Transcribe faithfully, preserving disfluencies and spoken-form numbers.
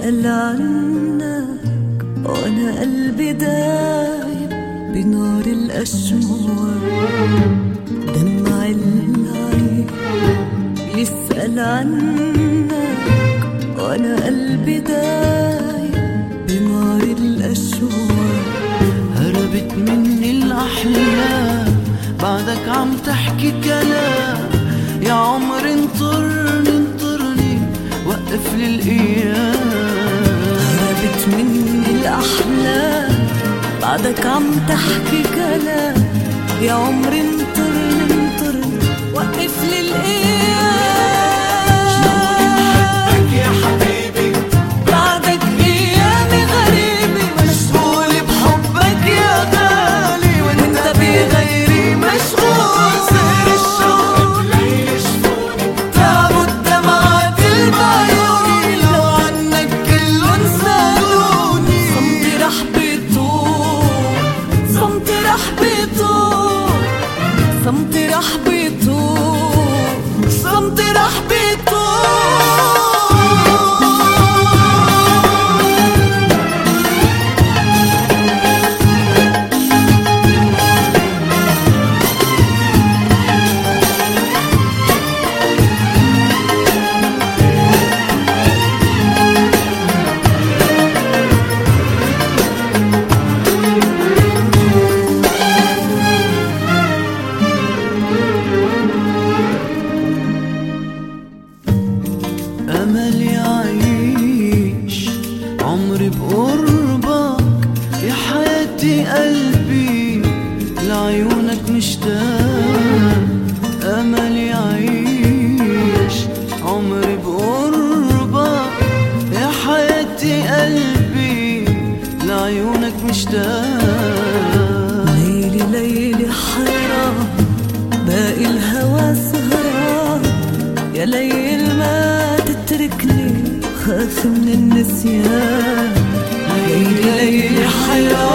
يسأل عنك وانا قلبي دايب بنار الأشواق. دمع العين يسأل عنك وانا قلبي دايب بنار الأشواق. هربت مني الأحلام بعدك عم تحكي كلام، يا عمر انطرني انطرني وقف لي الأيام. هربت مني الأحلام بعدك عم تحكي كلام، يا عمر انطرني انطرني وقف لي الأيام. بحبك يا حبيبي بعدك أيامي غريبة، مشغول بحبك يا غالي وانت بغيري مشغول. صار الشوق ليشفوني تعبوا الدمعات بعيوني، لو عنك كلهم سالوني. صمتي رح بيطول، صمتي رح بيطول، صمتي رح بيطول، صمتي رح بيطول. أملي أعيش عمري بقربك، يا حياتي قلبي لعيونك مشتاق. أملي أعيش عمري بقربك، يا حياتي قلبي لعيونك مشتاق. ليلي ليلي حيران باقي الهوى سهران، يا ليل ما تتركني خاف من النسيان. ليلي ليلي حيران